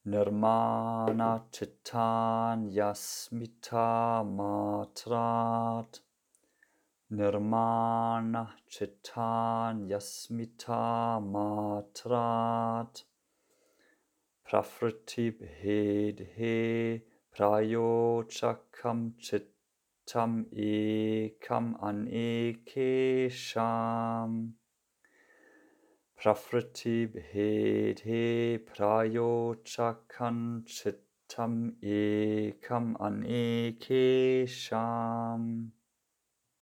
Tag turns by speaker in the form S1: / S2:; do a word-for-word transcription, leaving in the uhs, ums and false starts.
S1: Nirmana Chitan Yasmita Matrat. Nirmana Chitan Yasmita Matrat. Prafriti Bhedhe Prayochakam Chittam Ekam Anekesham. Prafriti Bhedhe Prayochakam Chittam Ekam Anekesham.